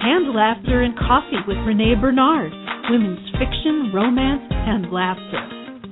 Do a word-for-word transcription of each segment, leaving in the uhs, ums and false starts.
Canned Laughter and Coffee with Renee Bernard. Women's fiction, romance, and laughter.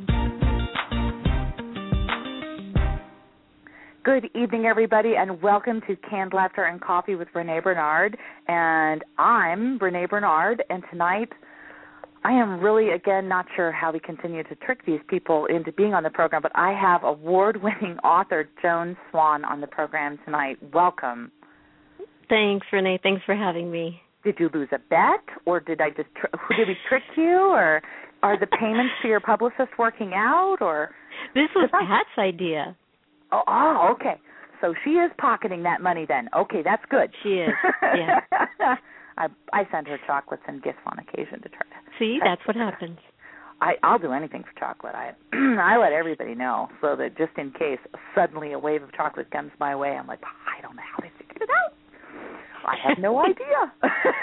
Good evening, everybody, and welcome to Canned Laughter and Coffee with Renee Bernard. And I'm Renee Bernard, and tonight I am really, again, not sure how we continue to trick these people into being on the program, but I have award-winning author Joan Swan on the program tonight. Welcome. Thanks, Renee. Thanks for having me. Did you lose a bet, or did I just tr- did we trick you, or are the payments to your publicist working out, or this was I... Pat's idea. Oh, oh, okay. So she is pocketing that money then. Okay, that's good. She is. Yeah. I I send her chocolates and gifts on occasion to try to. See, that's what happens. I I'll do anything for chocolate. I I let everybody know so that just in case suddenly a wave of chocolate comes my way, I'm like, I don't know how they figured it out. I have no idea.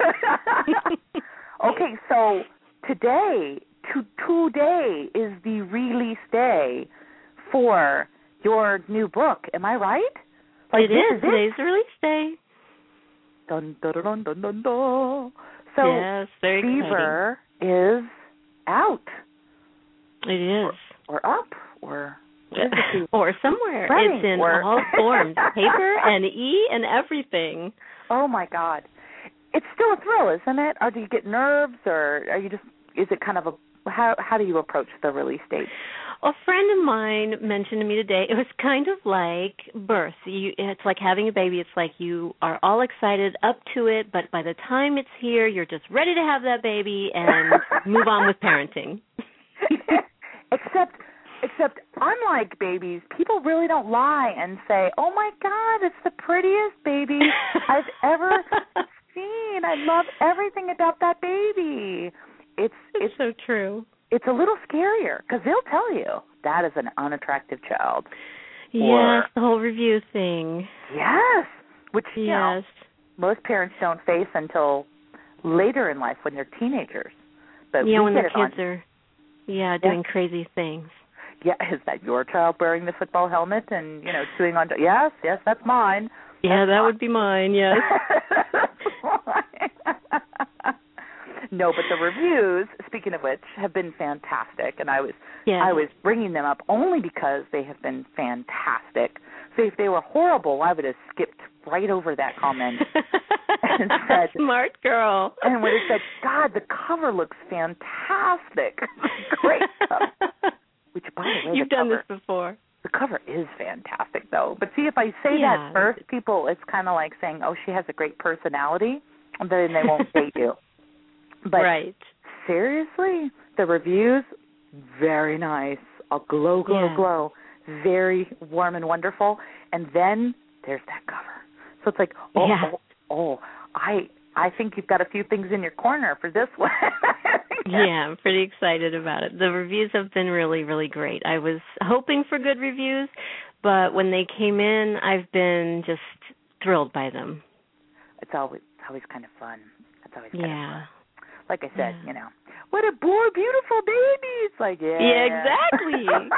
Okay, so today, to, today is the release day for your new book. Am I right? Like, it is. is Today's the release day. Dun, dun, dun, dun, dun, dun. So yes, very Fever exciting. Is out. It is. Or, or up, or... or somewhere. Right. It's in or... all forms, paper and e and everything. Oh, my God. It's still a thrill, isn't it? Or do you get nerves, or are you just, is it kind of a, how how do you approach the release date? A friend of mine mentioned to me today, it was kind of like birth. You, it's like having a baby. It's like you are all excited up to it, but by the time it's here, you're just ready to have that baby and move on with parenting. Except... Except, unlike babies, people really don't lie and say, oh, my God, it's the prettiest baby I've ever seen. I love everything about that baby. It's it's so true. It's a little scarier because they'll tell you that is an unattractive child. Yes, or, the whole review thing. Yes, which, yes. you know, most parents don't face until later in life when they're teenagers. But yeah, we when get their it kids on. are, yeah, doing yeah. crazy things. Yeah, is that your child wearing the football helmet and, you know, chewing on... Yes, yes, that's mine. Yeah, that's that mine. would be mine, yes. No, but the reviews, speaking of which, have been fantastic, and I was yes. I was bringing them up only because they have been fantastic. So if they were horrible, I would have skipped right over that comment and said... Smart girl. And would have said, God, the cover looks fantastic. Great stuff. Which, by the way, You've the done cover, this before. The cover is fantastic, though. But see, if I say yeah. that first, people, it's kind of like saying, oh, she has a great personality, and then they won't date you. But right. seriously, the reviews, very nice. A glow, glow, yeah. glow. Very warm and wonderful. And then there's that cover. So it's like, oh, yeah. oh, oh, I, I think you've got a few things in your corner for this one. Yeah, I'm pretty excited about it. The reviews have been really, really great. I was hoping for good reviews, but when they came in, I've been just thrilled by them. It's always it's always kind of fun. It's always kind yeah. of fun. Like I said, yeah. you know, what a poor, beautiful baby. It's like, yeah. Yeah, exactly.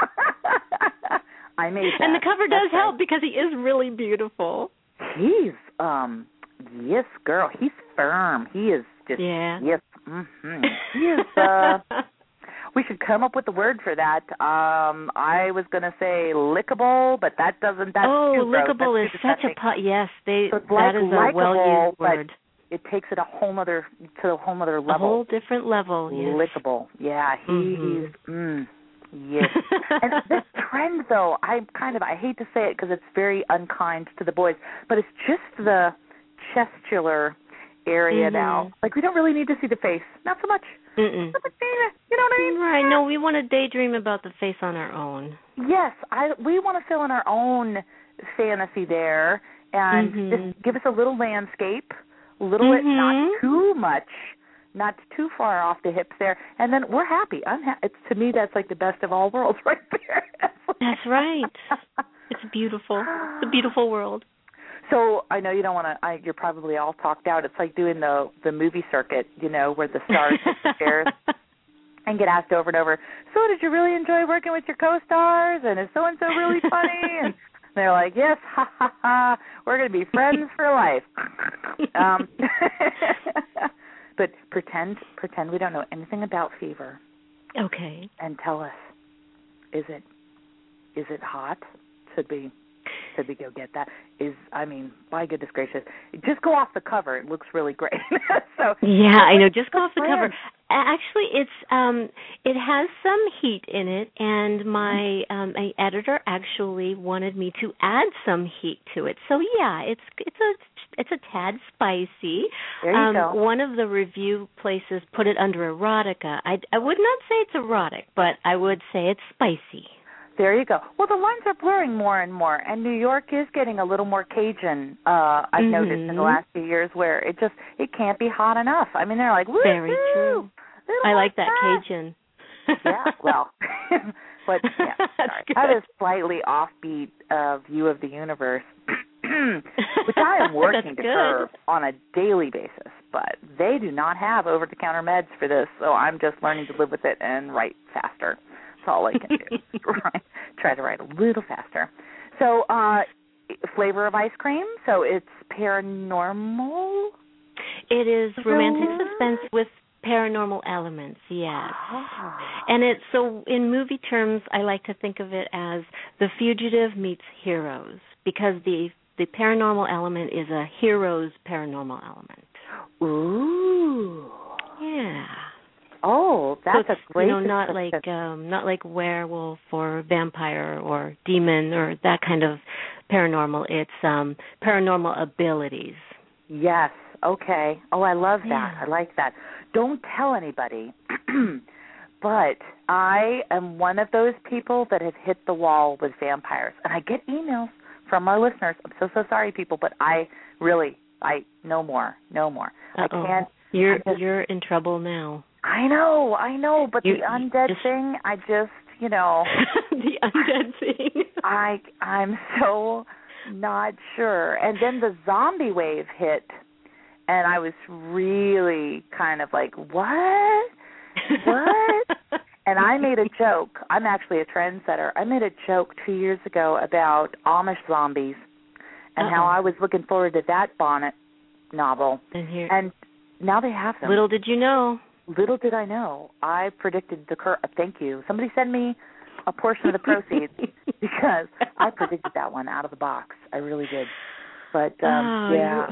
I made that. And the cover does That's help right. because he is really beautiful. He's, um, yes, girl, he's firm. He is just, yeah. yes. Mm-hmm. He is, uh, we should come up with a word for that. Um, I was going to say lickable, but that doesn't, that's oh, too gross. lickable that's is too such a, pu- yes, they, so it's that like is a likable, well-used but word. It takes it a whole other, to a whole other level. A whole different level, yes. Lickable, yeah. He, mm-hmm. He's, mm, yes. And this trend, though, I kind of, I hate to say it because it's very unkind to the boys, but it's just the chesticular area mm-hmm. now. Like, we don't really need to see the face. Not so much. Mm-mm. Not so much, you know what I mean? Right, no, we want to daydream about the face on our own. Yes, I. we want to fill in our own fantasy there and mm-hmm. just give us a little landscape, a little mm-hmm. bit, not too much, not too far off the hips there, and then we're happy. I'm ha- it's to me that's like the best of all worlds right there. That's right. It's beautiful. It's a beautiful world. So I know you don't want to. You're probably all talked out. It's like doing the the movie circuit, you know, where the stars hit the chairs and get asked over and over. So did you really enjoy working with your co-stars? And is so and so really funny? And They're like, yes, ha ha ha, we're going to be friends for life. um, but pretend, pretend we don't know anything about fever. Okay. And tell us, is it, is it hot? Should we, should we go get that? Is, I mean, by goodness gracious, just go off the cover. It looks really great. so yeah, I know. Just go off the cover. Actually, it's um, it has some heat in it, and my um, my editor actually wanted me to add some heat to it. So yeah, it's it's a it's a tad spicy. There you um, go. One of the review places put it under erotica. I I would not say it's erotic, but I would say it's spicy. There you go. Well, the lines are blurring more and more, and New York is getting a little more Cajun, uh, I've mm-hmm. noticed in the last few years, where it just, it can't be hot enough. I mean, they're like, woo Very true. I like that Cajun. yeah, well, but yeah, sorry. I have a slightly offbeat uh, view of the universe, which I am working to curb on a daily basis, but they do not have over-the-counter meds for this, so I'm just learning to live with it and write faster. That's all I can do. Right. Try to write a little faster. So, uh, flavor of ice cream. So it's paranormal. It is romantic suspense with paranormal elements. Yes. Ah. And it's so in movie terms, I like to think of it as The Fugitive meets Heroes, because the the paranormal element is a hero's paranormal element. Ooh. Yeah. Oh, that's so a great. You know, not like um, not like werewolf or vampire or demon or that kind of paranormal. It's um, paranormal abilities. Yes. Okay. Oh, I love that. Yeah. I like that. Don't tell anybody. But I am one of those people that have hit the wall with vampires, and I get emails from our listeners. I'm so so sorry, people, but I really I no more, no more. Uh-oh. I can't. You're I just, you're in trouble now. I know, I know, but you, the undead just... thing, I just, you know. The undead thing. I, I'm so not sure. And then the zombie wave hit, and I was really kind of like, what? What? And I made a joke. I'm actually a trendsetter. I made a joke two years ago about Amish zombies and Uh-oh. how I was looking forward to that Bonnet novel. And, here... and now they have them. Little did you know. Little did I know. I predicted the cur- thank you. Somebody send me a portion of the proceeds because I predicted that one out of the box. I really did. But um, oh, yeah,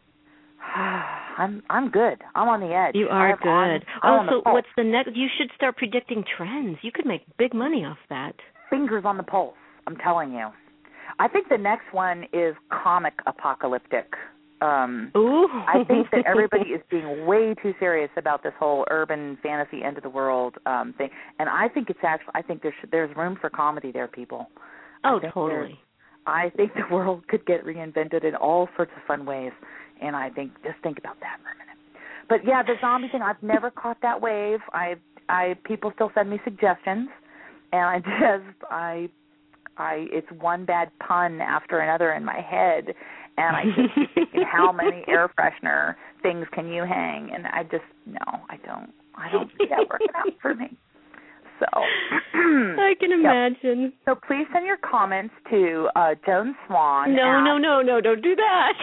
I'm I'm good. I'm on the edge. You are good. On, oh, so what's the next? You should start predicting trends. You could make big money off that. Fingers on the pulse. I'm telling you. I think the next one is comic apocalyptic. Um, Ooh. I think that everybody is being way too serious about this whole urban fantasy end of the world um, thing, and I think it's actually. I think there's there's room for comedy there, people. Oh, totally. I think the world could get reinvented in all sorts of fun ways, and I think just think about that for a minute. But yeah, the zombie thing. I've never caught that wave. I I people still send me suggestions, and I just I I it's one bad pun after another in my head. And I just keep thinking, how many air freshener things can you hang? And I just, no, I don't. I don't see that working out for me. So I can imagine. Yep. So please send your comments to uh, Joan Swan. No, at... no, no, no, don't do that.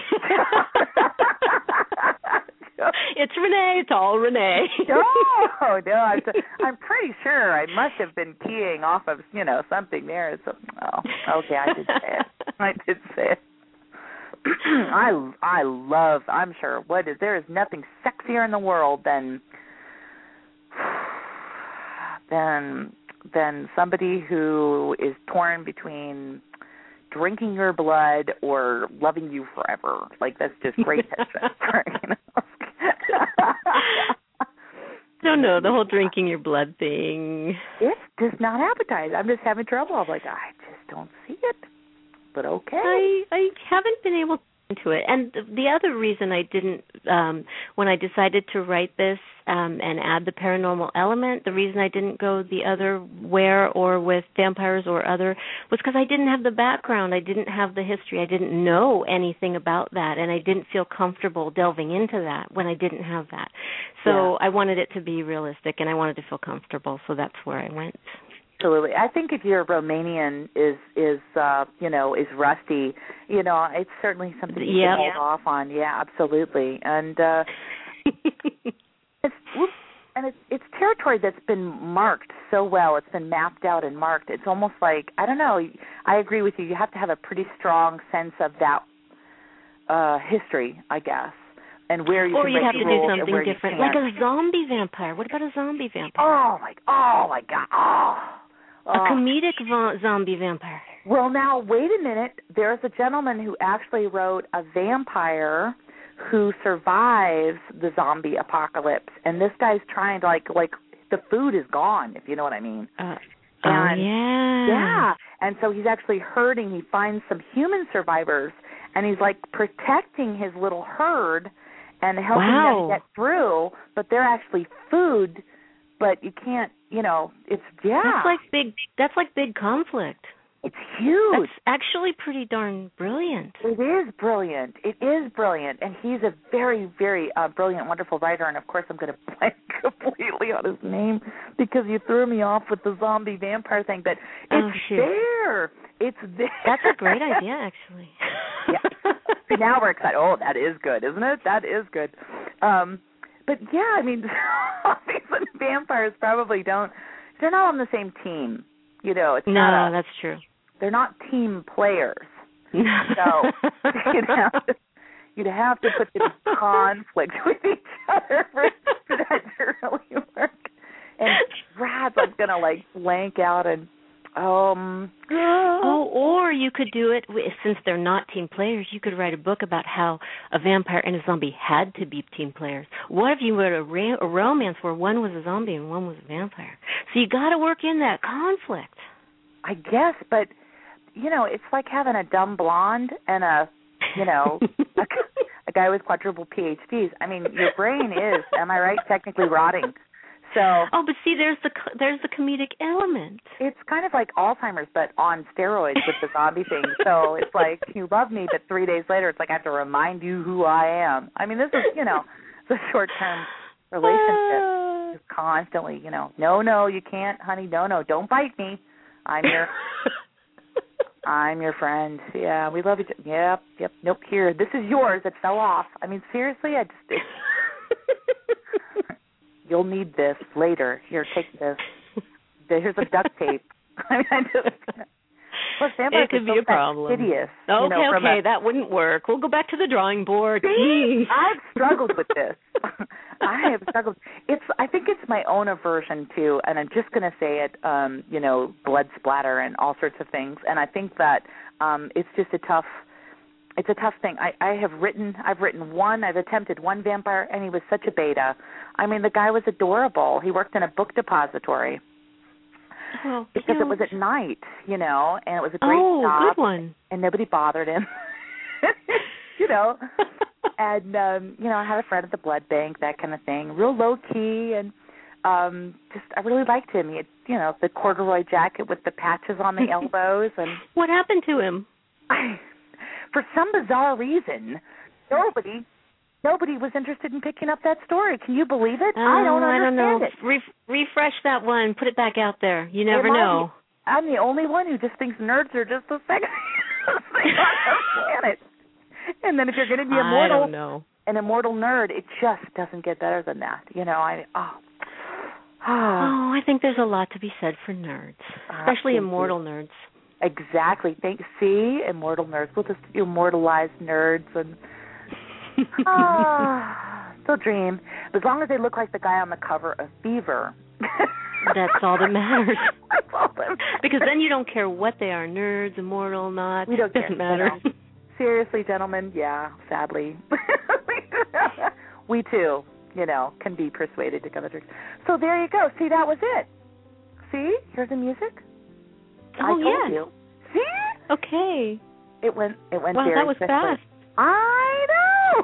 It's Renee. It's all Renee. no, no. I'm, I'm pretty sure I must have been keying off of, you know, something there. So, oh, okay, I did say it. I did say it. I I love. I'm sure. What is there is nothing sexier in the world than than than somebody who is torn between drinking your blood or loving you forever. Like that's just great tension. You know? No, no, the whole drinking your blood thing. It does not appetize. I'm just having trouble. I'm like, I just don't see it. But okay. I, I haven't been able to into it. And the other reason I didn't, um, when I decided to write this um, and add the paranormal element, the reason I didn't go the other where or with vampires or other was because I didn't have the background. I didn't have the history. I didn't know anything about that, and I didn't feel comfortable delving into that when I didn't have that. So yeah. I wanted it to be realistic, and I wanted to feel comfortable, so that's where I went. Absolutely. I think if your Romanian is is uh, you know is rusty, you know, it's certainly something you yep. can hold off on. Yeah, absolutely. And uh, it's and it's it's territory that's been marked so well. It's been mapped out and marked. It's almost like, I don't know. I agree with you. You have to have a pretty strong sense of that uh, history, I guess. And where you or can you break have to rules do something different, like a zombie vampire. What about a zombie vampire? Oh my, oh my God, oh, oh. A comedic vo- zombie vampire. Well, now wait a minute. There's a gentleman who actually wrote a vampire who survives the zombie apocalypse, and this guy's trying to like, like the food is gone, if you know what I mean. Uh, and, oh yeah, yeah. And so he's actually herding. He finds some human survivors, and he's like protecting his little herd and helping wow. them get through, but they're actually food, but you can't, you know, it's, yeah. That's like big, that's like big conflict. It's huge. That's actually pretty darn brilliant. It is brilliant. It is brilliant, and he's a very, very uh, brilliant, wonderful writer, and of course I'm going to blank completely on his name because you threw me off with the zombie vampire thing, but it's oh, there. It's there. That's a great idea, actually. Yeah. See, now we're excited. Oh, that is good, isn't it? That is good. Um, but yeah, I mean, zombies and vampires probably don't. They're not on the same team. You know, it's no, not. A, that's true. They're not team players. So you'd have to, you'd have to put them in conflict with each other for, for that to really work. And Brad's like gonna like blank out and. Um. Oh, or you could do it since they're not team players. You could write a book about how a vampire and a zombie had to be team players. What if you wrote a, ra- a romance where one was a zombie and one was a vampire? So you got to work in that conflict. I guess, but you know, it's like having a dumb blonde and a, you know, a, a guy with quadruple P H Ds. I mean, your brain is, am I right, technically rotting. So oh, but see, there's the there's the comedic element. It's kind of like Alzheimer's, but on steroids with the zombie thing. So it's like you love me, but three days later, it's like I have to remind you who I am. I mean, this is you know, the short-term relationship is constantly, you know, no, no, you can't, honey, no, no, don't bite me. I'm your, I'm your friend. Yeah, we love each other. Yep, yep. Nope. Here, this is yours. It fell off. I mean, seriously, I just. It, You'll need this later. Here, take this. Here's a duct tape. I mean, I just. Plus, it could be so a problem. Hideous. Okay, you know, okay, a, that wouldn't work. We'll go back to the drawing board. See, I've struggled with this. I have struggled. It's. I think it's my own aversion to, and I'm just going to say it. Um, you know, blood splatter and all sorts of things. And I think that um, it's just a tough. It's a tough thing. I, I have written, I've written one, I've attempted one vampire, and he was such a beta. I mean, the guy was adorable. He worked in a book depository oh, because cute. it was at night, you know, and it was a great oh, job. good one. And nobody bothered him, you know. And, um, you know, I had a friend at the blood bank, that kind of thing, real low key, and um, just I really liked him. He had, you know, the corduroy jacket with the patches on the elbows. And what happened to him? I... For some bizarre reason, nobody nobody was interested in picking up that story. Can you believe it? Oh, I don't understand I don't know. it. Re- refresh that one. Put it back out there. You never Am know. I, I'm the only one who just thinks nerds are just the sexiest thing on the planet. And then if you're going to be immortal, I don't know. an immortal nerd, it just doesn't get better than that. You know, I oh. oh, I think there's a lot to be said for nerds, especially uh, immortal nerds. Exactly. Thank see, immortal nerds. We'll just immortalize nerds and ah, still dream. As long as they look like the guy on the cover of Fever. That's all that matters. That's all that matters. Because then you don't care what they are, nerds, immortal, not. We don't doesn't care, matter. You know. Seriously, gentlemen, yeah, sadly. We too, you know, can be persuaded to come to church. So there you go. See, that was it. See? Here's the music. Oh, I told yeah. you. See? Okay. It went it went wow, very that was quickly. fast. I know.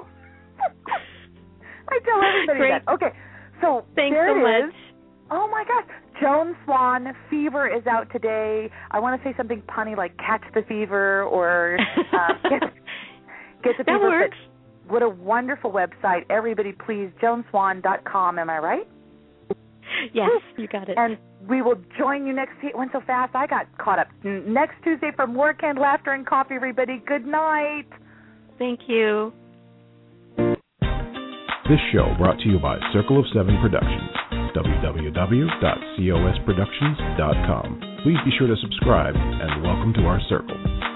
I tell everybody Great. that. Okay. So Thanks there so it much. is. Oh my gosh. Joan Swan, Fever is out today. I want to say something punny like Catch the Fever or uh, get, get the that Fever. works. What a wonderful website. Everybody please, joan swan dot com, am I right? Yes, you got it. And we will join you next week. It went so fast, I got caught up. Next Tuesday for more Canned Laughter and Coffee, everybody. Good night. Thank you. This show brought to you by Circle of Seven Productions. w w w dot cos productions dot com. Please be sure to subscribe and welcome to our circle.